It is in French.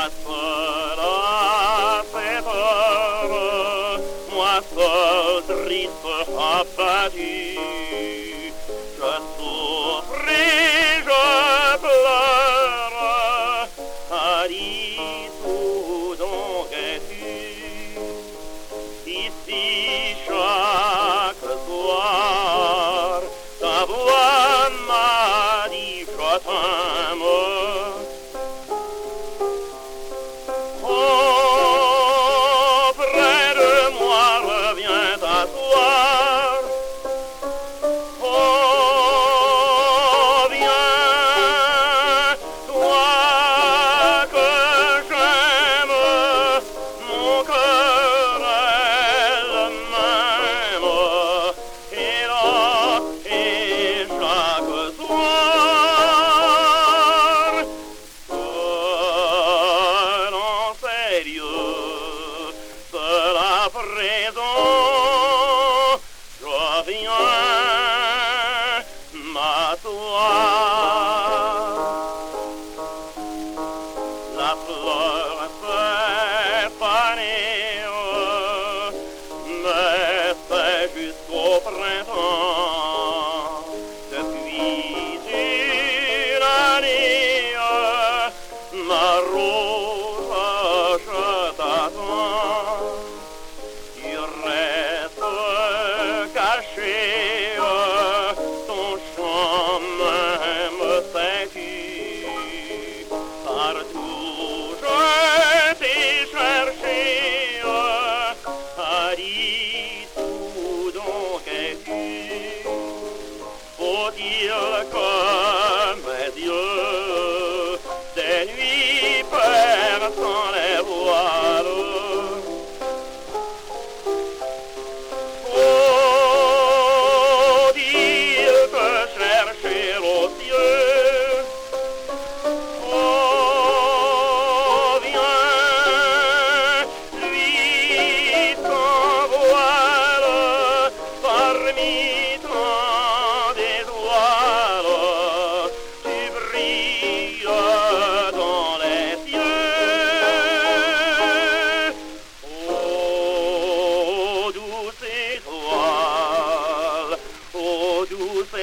seule à cette heure, moi seul triste abattu, je souffre et je pleure. Alice, où donc es-tu? Ici chaque soir, ta voix m'a dit je t'aime. Près de moi, reviens t'asseoir. Oh, viens, toi que j'aime, mon cœur est le même. Et là, et chaque soir, seul en ces lieux, seul à présent, je viens m'asseoir. La fleur s'est fanée, mais c'est jusqu'au printemps. Depuis une année, ma rose, je t'attends. Tu restes caché, ton chant même sais-tu. Partout je t'ai cherché, Alice, où donc es-tu? Faut-il que mes yeux des nuits perçant les voiles? Faut-il que chercher aux cieux? Oh, viens, lui t'envoile parmi tant d'étoiles. Tu brilles dans les cieux. Oh, douce étoile, oh, douce